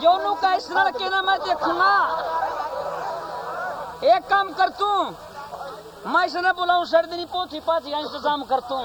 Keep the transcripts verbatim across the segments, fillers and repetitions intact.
जोनू का इस लड़के ना मैं देखूंगा। एक काम कर तू, मैं इसने बुलाऊं सर्दी पोथी पाथी का इंतजाम कर तू।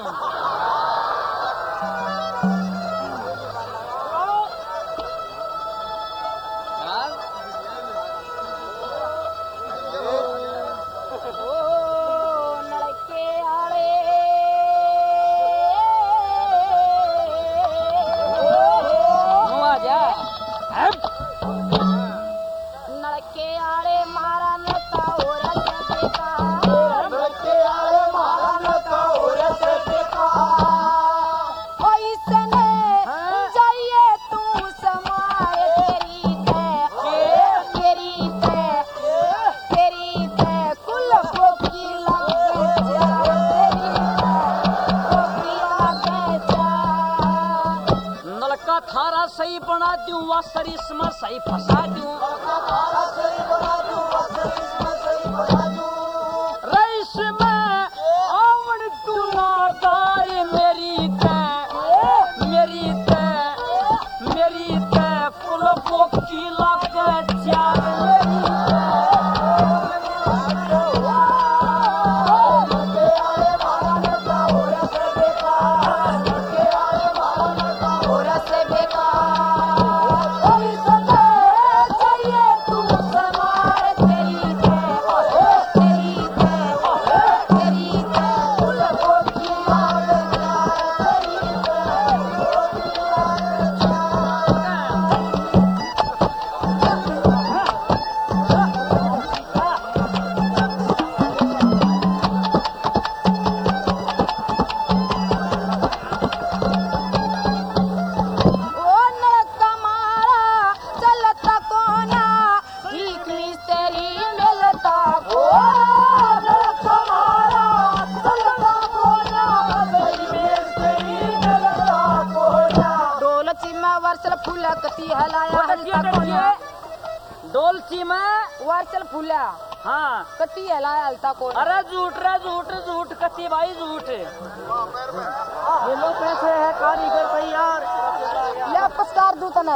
थारा सही बना दूं वासर इसमें सही फंसा दूं। रईस में आवड़ तू नादार मेरी ते मेरी ते मेरी ते कुल पोकी लग जा डोलची में वार्चल फूला। हाँ कटी हलाया हलता को। अरे झूठ रे झूठ झूठ कच्ची भाई झूठ। ये लो पैसे है कारीगर तैयार। ले पुरस्कार दूं तने।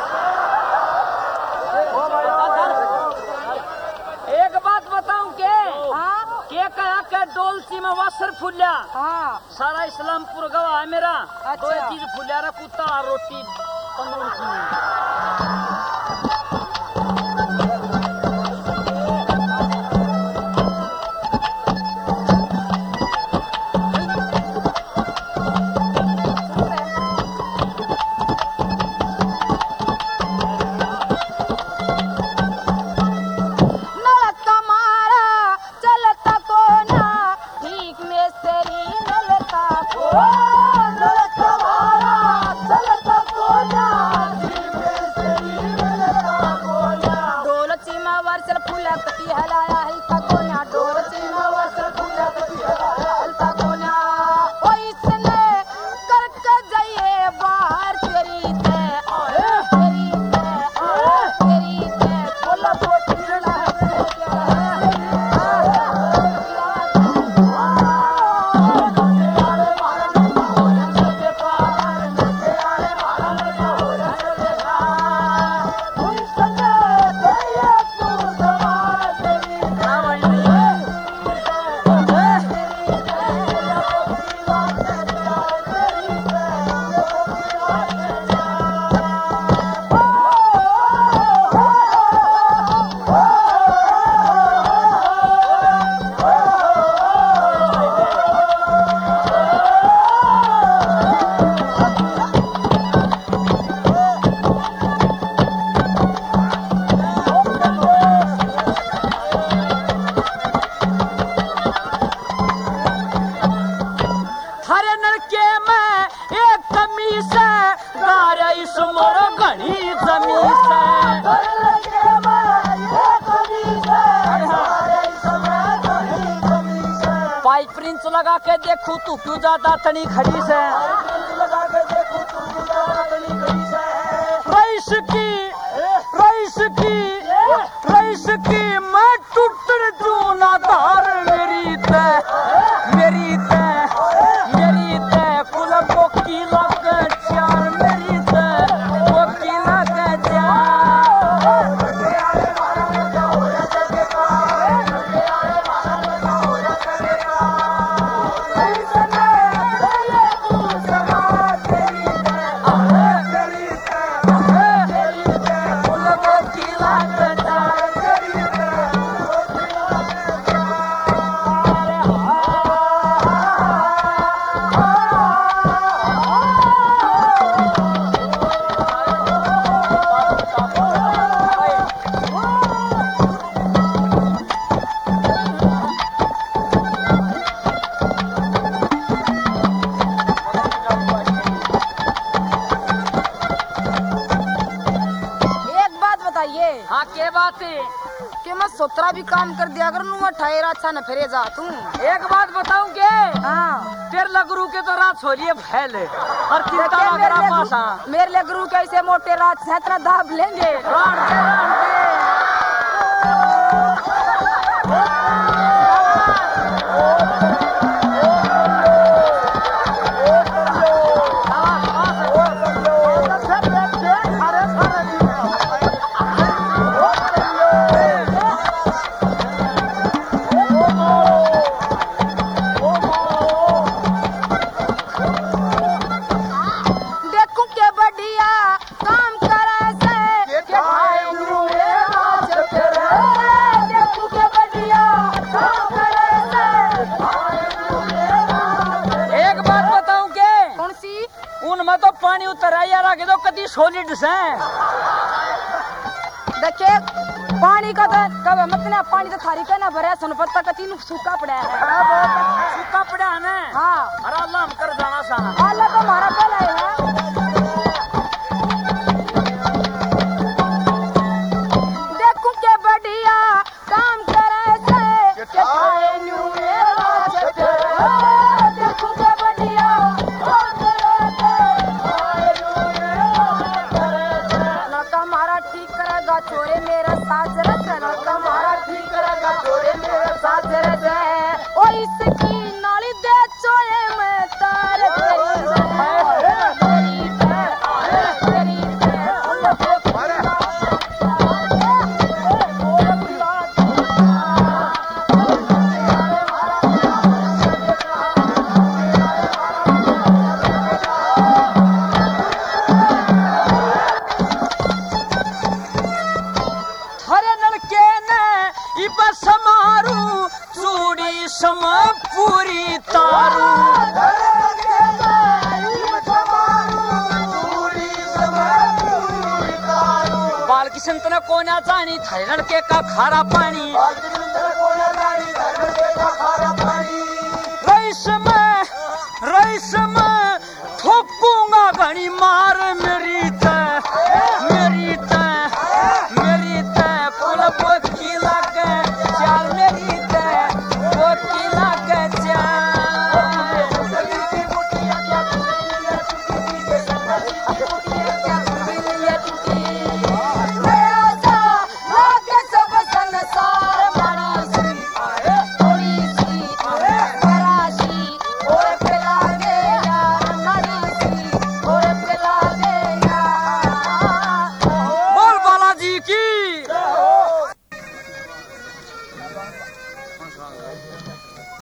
एक बात बताऊं के? हाँ के कहा के डोलची में वासर फूला। हाँ सारा इस्लामपुर गवा है मेरा। अच्छा। तो ये चीज फूला रे कुत्ता रोटी पंगुड़ की। प्रिंस लगा के देखू तू क्यों ज्यादा तनी खड़ी से। रईस की रईस की रईस की मैं टूट जू नादार मेरी ते मेरी ते मेरी ते कुल को की लग चार मेरी ते वो की लग चार। बात है कि मैं सोतरा भी काम कर दिया अगर मैं ठहरा अच्छा न फिरे जा तू। एक बात बताऊं के हाँ तेरे लगरू के तो रात छोड़िए फैल और चिंता अगर आप पासा मेरे लिए गुरु कैसे मोटे रात सैतरा दाब लेंगे रात के रात के पानी उतर आया रखे तो कति सॉलिड से देखिए पानी का तो कब मतलब पानी तो थारी का ना भरा सुन पत्ता कति नु सूखा पड़ा है सूखा पड़ा है ना। हाँ अरे अल्लाह हम कर जाना सा अल्लाह तो हमारा भला है। देखूं के बढ़िया काम करे से के खाए न्यू मेरा चक्कर देखूं के बढ़िया काम करे से छोरे मेरा साथ रखना तुम्हारा ठीक करेगा छोरे मेरा साथ रखे ओ इसकी नाली दे चोए में तार पूरी तारू बाल किशन तना कोना जानी थारे लड़के का खारा पानी रईस में रईस में ठोकूंगा घनी मार